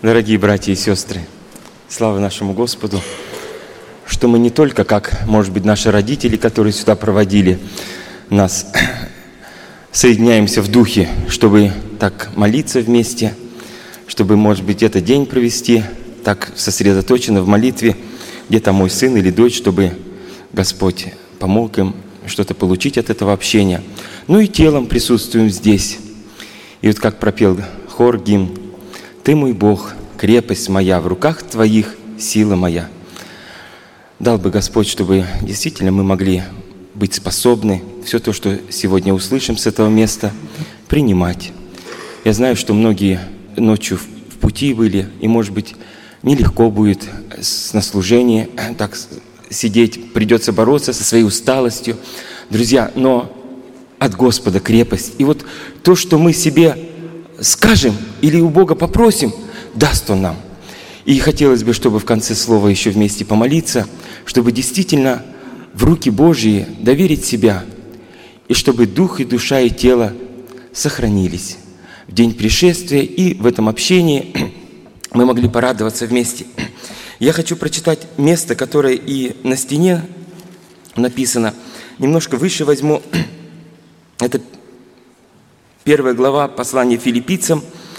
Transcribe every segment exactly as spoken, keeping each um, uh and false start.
Дорогие братья и сестры, слава нашему Господу, что мы не только, как, может быть, наши родители, которые сюда проводили нас, соединяемся в духе, чтобы так молиться вместе, чтобы, может быть, этот день провести так сосредоточенно в молитве, где-то мой сын или дочь, чтобы Господь помог им что-то получить от этого общения. Ну и телом присутствуем здесь. И вот как пропел хор гимн: «Ты мой Бог, крепость моя, в руках Твоих сила моя». Дал бы Господь, чтобы действительно мы могли быть способны все то, что сегодня услышим с этого места, принимать. Я знаю, что многие ночью в пути были, и, может быть, нелегко будет на служении так сидеть, придется бороться со своей усталостью. Друзья, но от Господа крепость. И вот то, что мы себе скажем или у Бога попросим, даст Он нам. И хотелось бы, чтобы в конце слова еще вместе помолиться, чтобы действительно в руки Божьи доверить себя, и чтобы дух и душа и тело сохранились в день пришествия, и в этом общении мы могли порадоваться вместе. Я хочу прочитать место, которое и на стене написано. Немножко выше возьму. Это первая глава послания филиппийцам.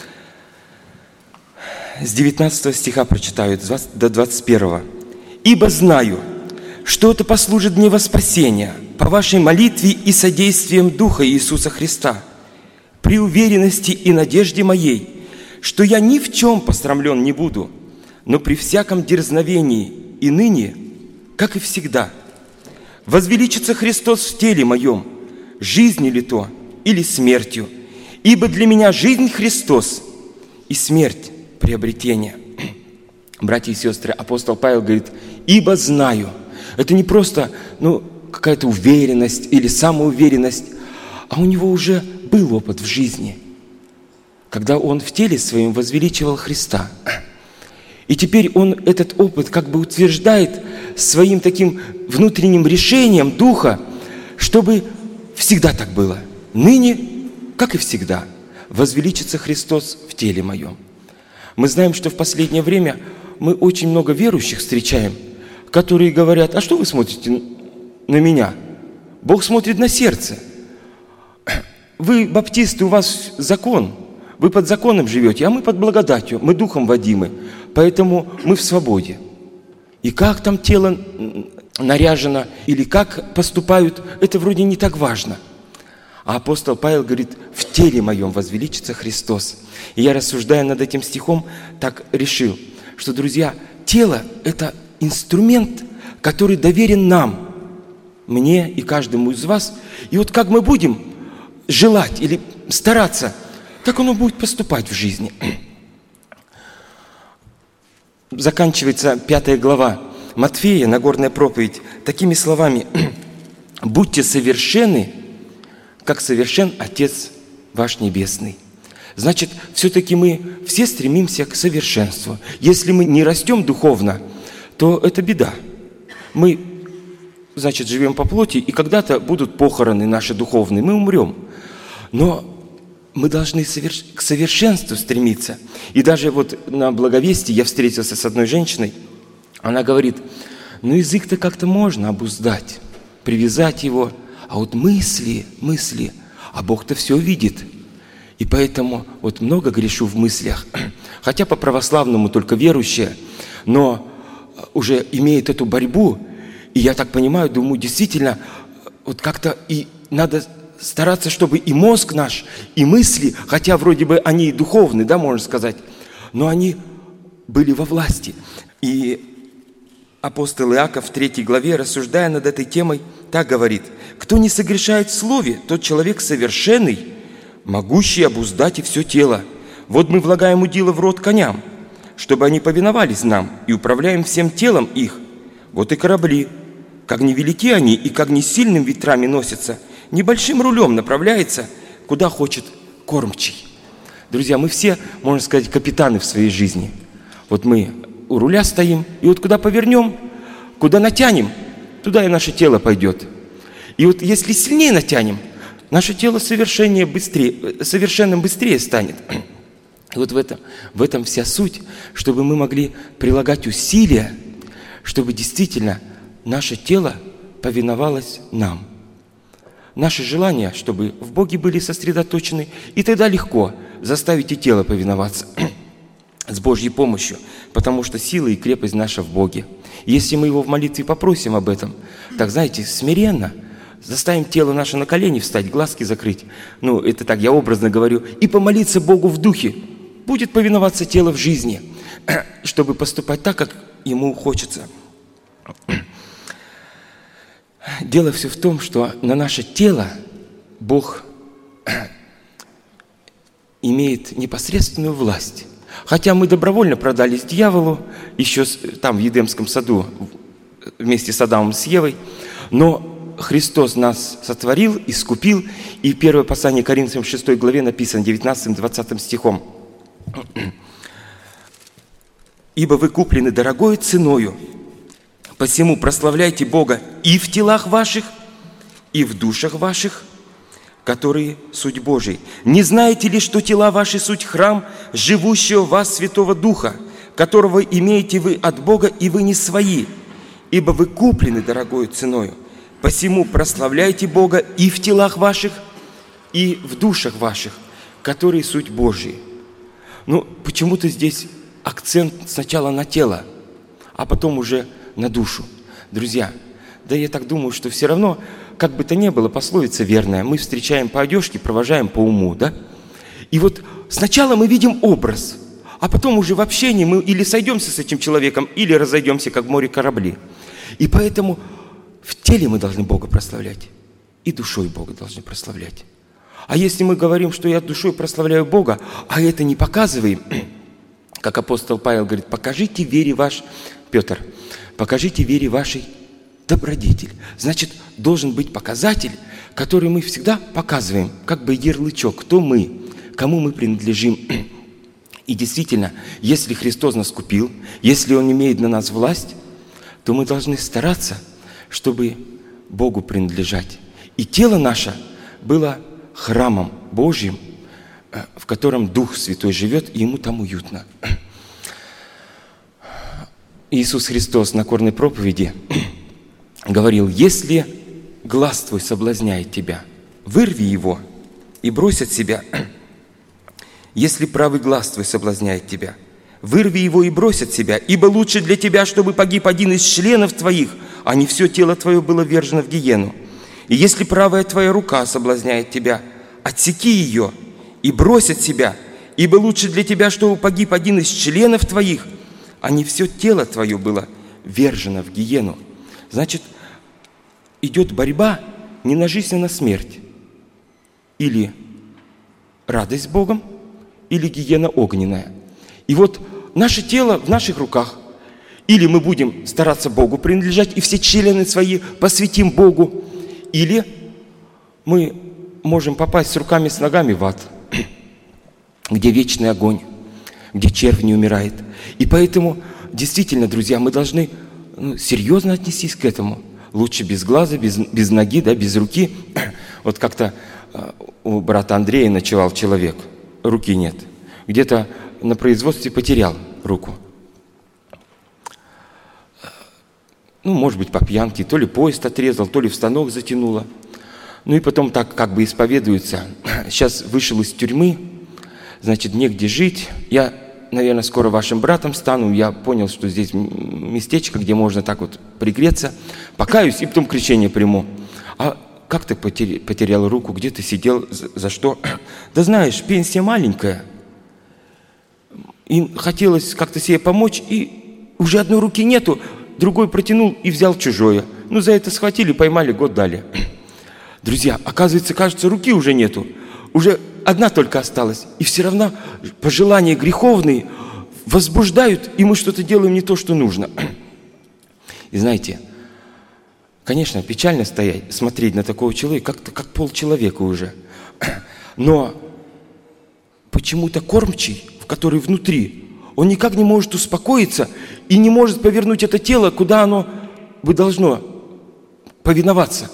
С девятнадцатого стиха прочитаю до двадцать первого. «Ибо знаю, что это послужит мне во спасение по вашей молитве и содействием Духа Иисуса Христа, при уверенности и надежде моей, что я ни в чем посрамлен не буду, но при всяком дерзновении и ныне, как и всегда, возвеличится Христос в теле моем, жизнью ли то или смертью, ибо для меня жизнь Христос и смерть приобретение». Братья и сестры, апостол Павел говорит: «Ибо знаю». Это не просто ну, какая-то уверенность или самоуверенность, а у него уже был опыт в жизни, когда он в теле своем возвеличивал Христа. И теперь он этот опыт как бы утверждает своим таким внутренним решением Духа, чтобы всегда так было. Ныне, как и всегда, возвеличится Христос в теле моем. Мы знаем, что в последнее время мы очень много верующих встречаем, которые говорят: а что вы смотрите на меня? Бог смотрит на сердце. Вы, баптисты, у вас закон, вы под законом живете, а мы под благодатью, мы духом водимы, поэтому мы в свободе. И как там тело наряжено, или как поступают, это вроде не так важно. А апостол Павел говорит: в теле моем возвеличится Христос. И я, рассуждая над этим стихом, так решил, что, друзья, тело – это инструмент, который доверен нам, мне и каждому из вас. И вот как мы будем желать или стараться, так оно будет поступать в жизни. Заканчивается пятая глава Матфея, Нагорная проповедь, такими словами: «Будьте совершенны, как совершен Отец ваш Небесный». Значит, все-таки мы все стремимся к совершенству. Если мы не растем духовно, то это беда. Мы, значит, живем по плоти, и когда-то будут похороны наши духовные, мы умрем. Но мы должны к совершенству стремиться. И даже вот на Благовестии я встретился с одной женщиной, она говорит: ну язык-то как-то можно обуздать, привязать его, а вот мысли, мысли, а Бог-то все видит. И поэтому вот много грешу в мыслях, хотя по-православному только верующая, но уже имеет эту борьбу, и я так понимаю, думаю, действительно, вот как-то и надо стараться, чтобы и мозг наш, и мысли, хотя вроде бы они и духовные, да, можно сказать, но они были во власти. И апостол Иаков в третьей главе, рассуждая над этой темой, так говорит: «Кто не согрешает в слове, тот человек совершенный, могущий обуздать и все тело. Вот мы влагаем удила в рот коням, чтобы они повиновались нам, и управляем всем телом их. Вот и корабли, как невелики они, и как не сильным ветрами носятся, небольшим рулем направляется, куда хочет кормчий». Друзья, мы все, можно сказать, капитаны в своей жизни. Вот мы у руля стоим, и вот куда повернем, куда натянем, туда и наше тело пойдет. И вот если сильнее натянем, наше тело совершеннее быстрее, совершенным быстрее станет. И вот в этом, в этом вся суть, чтобы мы могли прилагать усилия, чтобы действительно наше тело повиновалось нам. Наше желание, чтобы в Боге были сосредоточены, и тогда легко заставить и тело повиноваться с Божьей помощью, потому что сила и крепость наша в Боге. Если мы Его в молитве попросим об этом, так, знаете, смиренно заставим тело наше на колени встать, глазки закрыть, ну, это так, я образно говорю, и помолиться Богу в духе, будет повиноваться тело в жизни, чтобы поступать так, как ему хочется. Дело все в том, что на наше тело Бог имеет непосредственную власть. Хотя мы добровольно продались дьяволу, еще там в Едемском саду, вместе с Адамом, с Евой, но Христос нас сотворил, искупил, и первое послание Коринфянам в шестой главе написано девятнадцатым-двадцатым стихом. «Ибо вы куплены дорогою ценою, посему прославляйте Бога и в телах ваших, и в душах ваших, которые суть Божий. Не знаете ли, что тела ваши суть храм живущего в вас Святого Духа, которого имеете вы от Бога, и вы не свои, ибо вы куплены дорогою ценою. Посему прославляйте Бога и в телах ваших, и в душах ваших, которые суть Божьи». Ну, почему-то здесь акцент сначала на тело, а потом уже на душу. Друзья, да я так думаю, что все равно, как бы то ни было, пословица верная, мы встречаем по одежке, провожаем по уму, да? И вот сначала мы видим образ, а потом уже в общении мы или сойдемся с этим человеком, или разойдемся, как в море корабли. И поэтому в теле мы должны Бога прославлять, и душой Бога должны прославлять. А если мы говорим, что я душой прославляю Бога, а это не показываем, как апостол Павел говорит, покажите вере ваш, Петр, покажите вере вашей добродетель. Значит, должен быть показатель, который мы всегда показываем, как бы ярлычок, кто мы, кому мы принадлежим. И действительно, если Христос нас купил, если Он имеет на нас власть, то мы должны стараться, чтобы Богу принадлежать. И тело наше было храмом Божьим, в котором Дух Святой живет, и Ему там уютно. Иисус Христос на Нагорной проповеди говорил: «Если глаз твой соблазняет тебя, вырви его и брось от себя. Если правый глаз твой соблазняет тебя, вырви его и брось от себя, ибо лучше для тебя, чтобы погиб один из членов твоих, а не все тело твое было ввержено в гиену. И если правая твоя рука соблазняет тебя, отсеки ее и брось от себя, ибо лучше для тебя, чтобы погиб один из членов твоих, а не все тело твое было ввержено в гиену». Значит, идет борьба не на жизнь, а на смерть. Или радость с Богом, или гиена огненная. И вот наше тело в наших руках. Или мы будем стараться Богу принадлежать, и все члены свои посвятим Богу, или мы можем попасть с руками, с ногами в ад, где вечный огонь, где червь не умирает. И поэтому, действительно, друзья, мы должны ну, серьезно отнестись к этому. Лучше без глаза, без, без ноги, да, без руки. Вот как-то у брата Андрея ночевал человек, руки нет. Где-то на производстве потерял руку. Ну, может быть, по пьянке, то ли поезд отрезал, то ли в станок затянуло. Ну и потом так как бы исповедуется. Сейчас вышел из тюрьмы, значит, негде жить. Я, наверное, скоро вашим братом стану. Я понял, что здесь местечко, где можно так вот пригреться. Покаюсь и потом крещение приму. А как ты потерял руку, где ты сидел, за, за что? Да знаешь, пенсия маленькая. И хотелось как-то себе помочь, и уже одной руки нету. Другой протянул и взял чужое. Ну, за это схватили, поймали, год дали. Друзья, оказывается, кажется, руки уже нету. Уже одна только осталась. И все равно пожелания греховные возбуждают, и мы что-то делаем не то, что нужно. И знаете, конечно, печально стоять, смотреть на такого человека, как-то как полчеловека уже. Но почему-то кормчий, в который внутри, он никак не может успокоиться и не может повернуть это тело, куда оно бы должно повиноваться.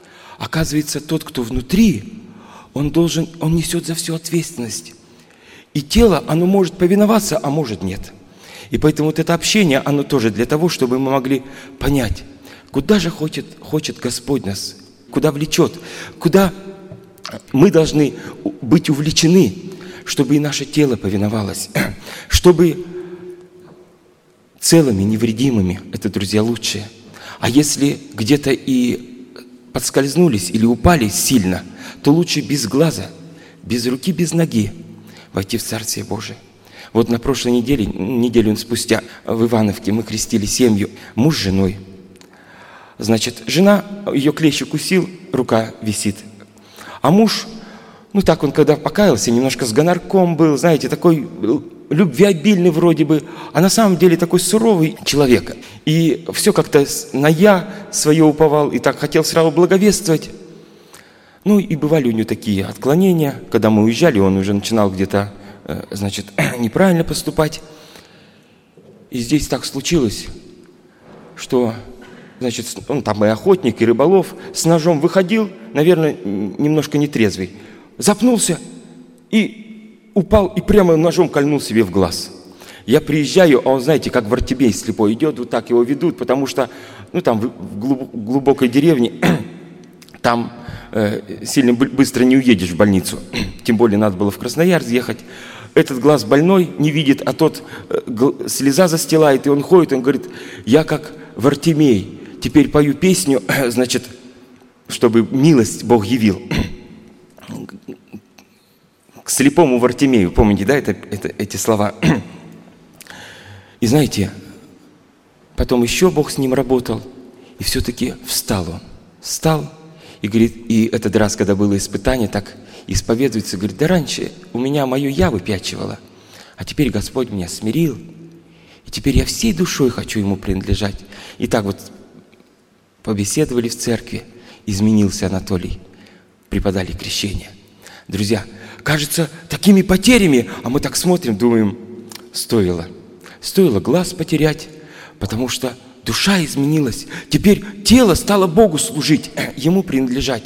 Оказывается, тот, кто внутри, он должен, он несет за всю ответственность. И тело, оно может повиноваться, а может нет. И поэтому вот это общение, оно тоже для того, чтобы мы могли понять, куда же хочет, хочет Господь нас, куда влечет, куда мы должны быть увлечены, чтобы и наше тело повиновалось, чтобы целыми, невредимыми, это, друзья, лучшее. А если где-то и подскользнулись или упали сильно, то лучше без глаза, без руки, без ноги войти в Царствие Божие. Вот на прошлой неделе, неделю спустя в Ивановке мы крестили семью, муж с женой. Значит, жена, ее клещ укусил, рука висит. А муж, ну так он когда покаялся, немножко с гонорком был, знаете, такой любвеобильный вроде бы, а на самом деле такой суровый человек. И все как-то на «я» свое уповал, и так хотел сразу благовествовать. Ну и бывали у него такие отклонения. Когда мы уезжали, он уже начинал где-то, значит, неправильно поступать. И здесь так случилось, что, значит, он там и охотник, и рыболов, с ножом выходил, наверное, немножко нетрезвый, запнулся и упал, и прямо ножом кольнул себе в глаз. Я приезжаю, а он, знаете, как Вартимей слепой идет, вот так его ведут, потому что, ну, там в глубокой деревне, там э, сильно быстро не уедешь в больницу. Тем более надо было в Красноярск ехать. Этот глаз больной не видит, а тот э, слеза застилает, и он ходит, он говорит, я как Вартимей, теперь пою песню, значит, чтобы милость Бог явил. К слепому Вартимею, помните, да, это, это, эти слова? И знаете, потом еще Бог с ним работал, и все-таки встал он. Встал, и говорит, и этот раз, когда было испытание, так исповедуется, говорит, да раньше у меня мое «я» выпячивало, а теперь Господь меня смирил, и теперь я всей душой хочу Ему принадлежать. И так вот побеседовали в церкви, изменился Анатолий, преподали крещение. Друзья, кажется, такими потерями, а мы так смотрим, думаем, стоило. Стоило глаз потерять, потому что душа изменилась. Теперь тело стало Богу служить, Ему принадлежать.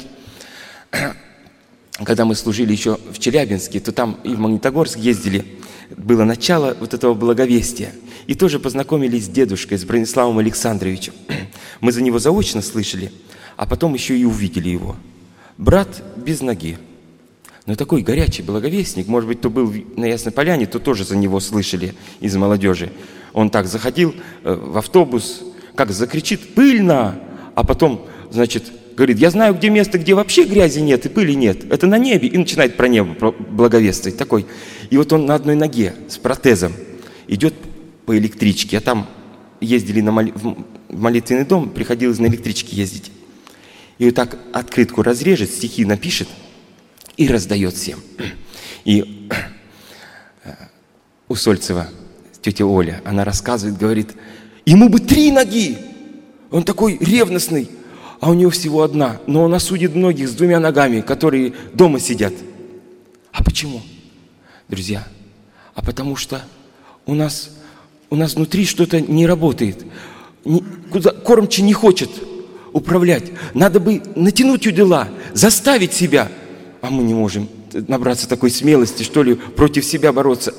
Когда мы служили еще в Челябинске, то там и в Магнитогорск ездили. Было начало вот этого благовестия. И тоже познакомились с дедушкой, с Брониславом Александровичем. Мы за него заочно слышали, а потом еще и увидели его. Брат без ноги. Но такой горячий благовестник, может быть, кто был на Ясной Поляне, то тоже за него слышали из молодежи. Он так заходил в автобус, как закричит «пыльно!», а потом, значит, говорит, я знаю, где место, где вообще грязи нет и пыли нет. Это на небе. И начинает про небо благовествовать такой. И вот он на одной ноге с протезом идет по электричке. А там ездили на моли... в молитвенный дом, приходилось на электричке ездить. И вот так открытку разрежет, стихи напишет и раздает всем. И у Сольцева тетя Оля, она рассказывает, говорит, ему бы три ноги. Он такой ревностный. А у него всего одна, но он осудит многих с двумя ногами, которые дома сидят. А почему? Друзья, а потому что у нас, у нас внутри что-то не работает. Не, куда, кормчий не хочет управлять. Надо бы натянуть удила, заставить себя. А мы не можем набраться такой смелости, что ли, против себя бороться.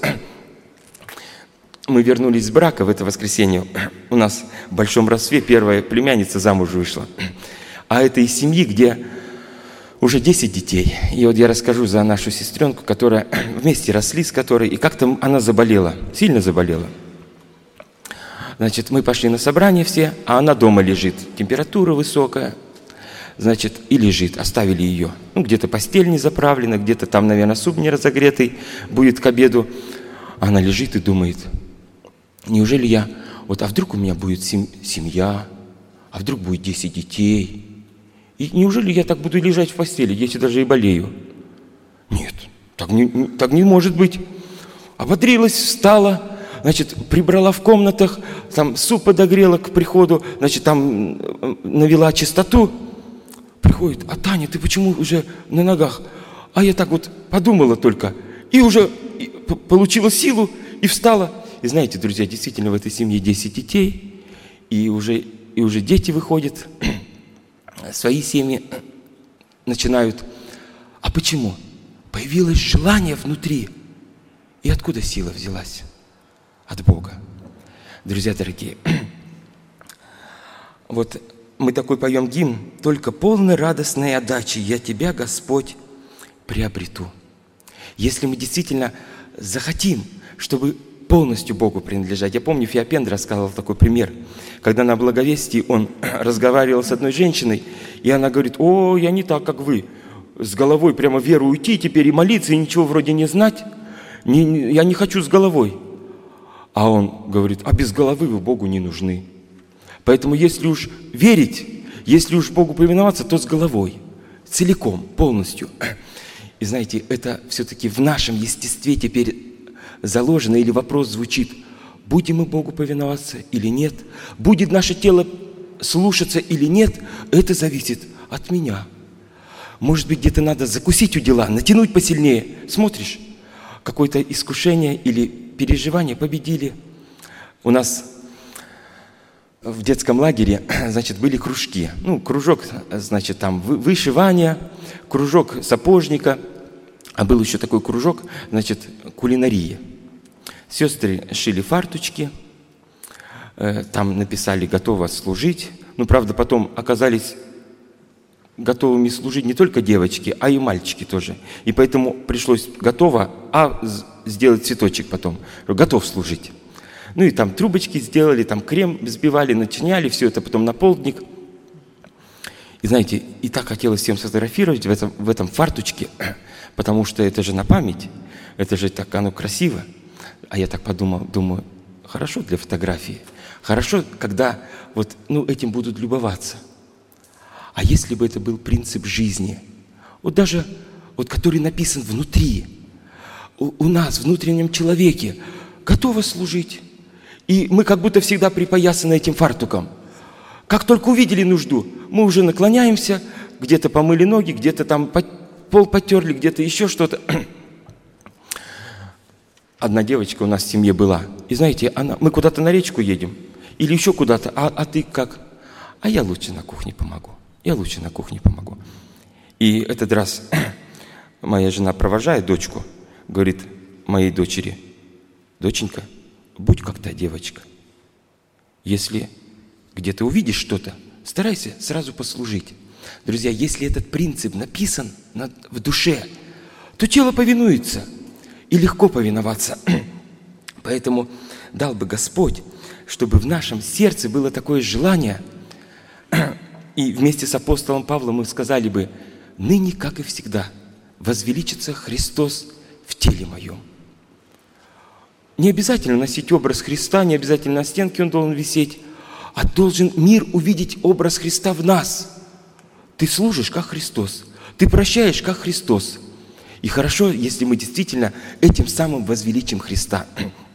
Мы вернулись с брака в это воскресенье. У нас в Большом Родстве первая племянница замуж вышла. А это из семьи, где уже десять детей. И вот я расскажу за нашу сестренку, которая вместе росли с которой, и как-то она заболела, сильно заболела. Значит, мы пошли на собрание все, а она дома лежит. Температура высокая, значит, и лежит. Оставили ее. Ну, где-то постель не заправлена, где-то там, наверное, суп не разогретый будет к обеду. Она лежит и думает, неужели я, вот, а вдруг у меня будет сем- семья, а вдруг будет десять детей? И неужели я так буду лежать в постели, если даже и болею? Нет, так не, так не может быть. Ободрилась, встала, значит, прибрала в комнатах, там суп подогрела к приходу, значит, там навела чистоту. Приходит, а Таня, ты почему уже на ногах? А я так вот подумала только, и уже получила силу, и встала. И знаете, друзья, действительно в этой семье десять детей, и уже, и уже дети выходят, свои семьи начинают. А почему? Появилось желание внутри. И откуда сила взялась? От Бога. Друзья дорогие, вот мы такой поем гимн: «Только полной радостной отдачи я Тебя, Господь, приобрету». Если мы действительно захотим, чтобы полностью Богу принадлежать. Я помню, Феопен рассказывал такой пример, когда на благовестии он разговаривал с одной женщиной, и она говорит: «О, я не так, как вы, с головой прямо в веру уйти, теперь и молиться, и ничего вроде не знать. Не, не, я не хочу с головой». А он говорит: «А без головы вы Богу не нужны. Поэтому если уж верить, если уж Богу повиноваться, то с головой, целиком, полностью». И знаете, это все-таки в нашем естестве теперь заложено, или вопрос звучит: будем мы Богу повиноваться или нет? Будет наше тело слушаться или нет? Это зависит от меня. Может быть, где-то надо закусить у дела, натянуть посильнее. Смотришь, какое-то искушение или переживание победили. У нас в детском лагере, значит, были кружки. Ну, кружок, значит, там вышивание, кружок сапожника, а был еще такой кружок, значит, кулинария. Сестры шили фарточки, там написали «готово служить». Ну, правда, потом оказались готовыми служить не только девочки, а и мальчики тоже. И поэтому пришлось «готово», а сделать цветочек потом. «Готов служить». Ну и там трубочки сделали, там крем взбивали, начиняли, все это потом на полдник. И знаете, и так хотелось всем сфотографировать в этом, в этом фарточке, потому что это же на память, это же так оно красиво. А я так подумал, думаю, хорошо для фотографии, хорошо, когда вот, ну, этим будут любоваться. А если бы это был принцип жизни, вот даже, вот, который написан внутри, у, у нас, в внутреннем человеке, готово служить. И мы как будто всегда припоясаны этим фартуком. Как только увидели нужду, мы уже наклоняемся, где-то помыли ноги, где-то там пол потерли, где-то еще что-то. Одна девочка у нас в семье была. И знаете, она, мы куда-то на речку едем, или еще куда-то, а, а ты как? А я лучше на кухне помогу. Я лучше на кухне помогу. И этот раз моя жена провожает дочку, говорит моей дочери: доченька, будь как та девочка. Если где-то увидишь что-то, старайся сразу послужить. Друзья, если этот принцип написан в душе, то тело повинуется, и легко повиноваться. Поэтому дал бы Господь, чтобы в нашем сердце было такое желание, и вместе с апостолом Павлом мы сказали бы: ныне, как и всегда, возвеличится Христос в теле моем. Не обязательно носить образ Христа, не обязательно на стенке он должен висеть, а должен мир увидеть образ Христа в нас. Ты служишь, как Христос, ты прощаешь, как Христос. И хорошо, если мы действительно этим самым возвеличим Христа.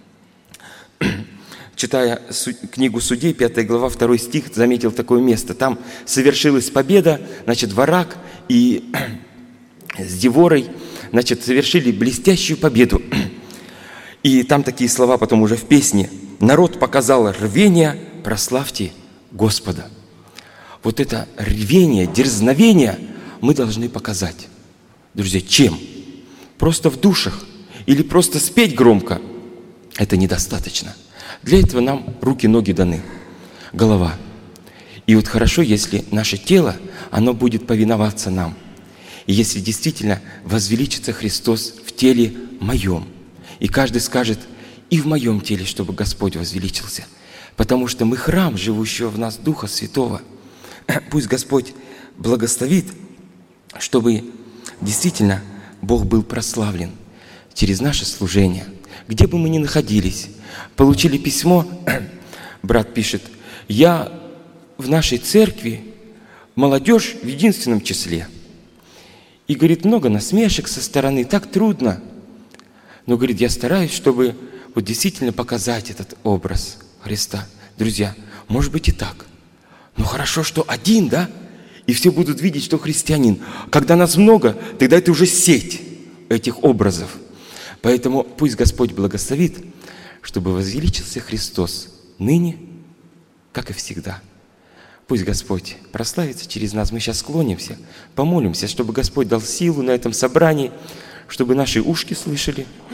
Читая книгу Судей, пятая глава, второй стих, заметил такое место. Там совершилась победа, значит, Варак и с Деворой, значит, совершили блестящую победу. И там такие слова потом уже в песне: «Народ показал рвение, прославьте Господа». Вот это рвение, дерзновение мы должны показать. Друзья, чем? Просто в душах или просто спеть громко? Это недостаточно. Для этого нам руки, ноги даны, голова. И вот хорошо, если наше тело, оно будет повиноваться нам. И если действительно возвеличится Христос в теле моем. И каждый скажет: и в моем теле, чтобы Господь возвеличился. Потому что мы храм, живущего в нас Духа Святого. Пусть Господь благословит, чтобы действительно Бог был прославлен через наше служение. Где бы мы ни находились, получили письмо, брат пишет: я в нашей церкви молодежь в единственном числе. И, говорит, много насмешек со стороны, так трудно. Но, говорит, я стараюсь, чтобы вот действительно показать этот образ Христа. Друзья, может быть и так. Но хорошо, что один, да? И все будут видеть, что христианин. Когда нас много, тогда это уже сеть этих образов. Поэтому пусть Господь благословит, чтобы возвеличился Христос ныне, как и всегда. Пусть Господь прославится через нас. Мы сейчас склонимся, помолимся, чтобы Господь дал силу на этом собрании, чтобы наши ушки слышали,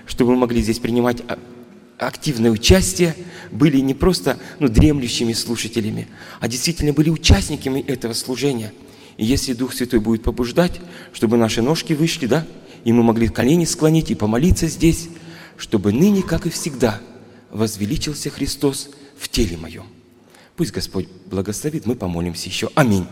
чтобы мы могли здесь принимать активное участие, были не просто ну, дремлющими слушателями, а действительно были участниками этого служения. И если Дух Святой будет побуждать, чтобы наши ножки вышли, да, и мы могли колени склонить и помолиться здесь, чтобы ныне, как и всегда, возвеличился Христос в теле моем. Пусть Господь благословит, мы помолимся еще. Аминь.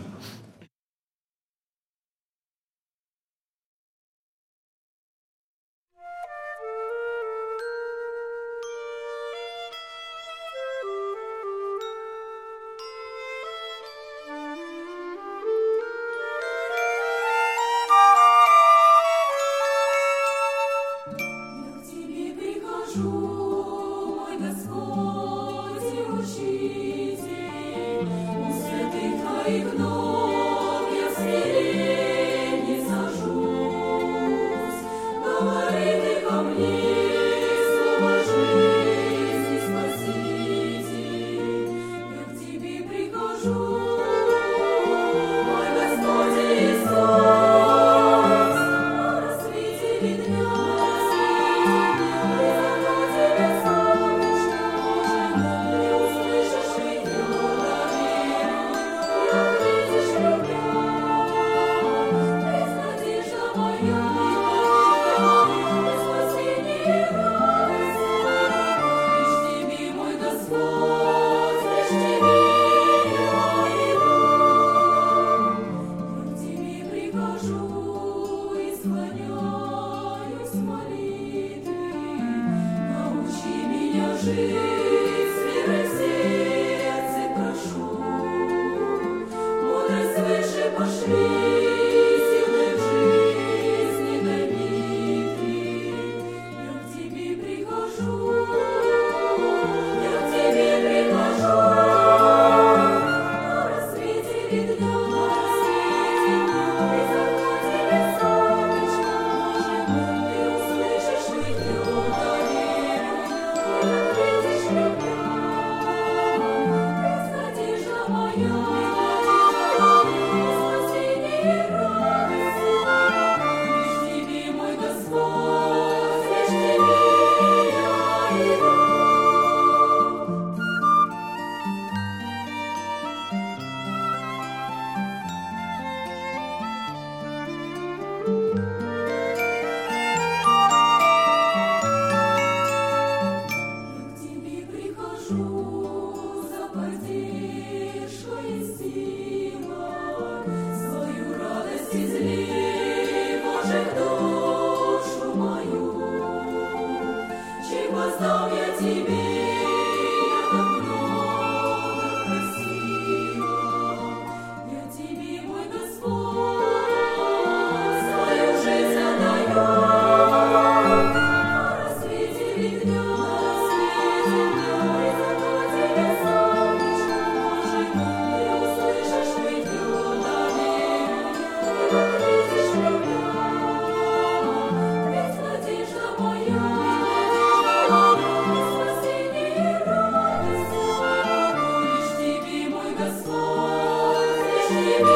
Amen.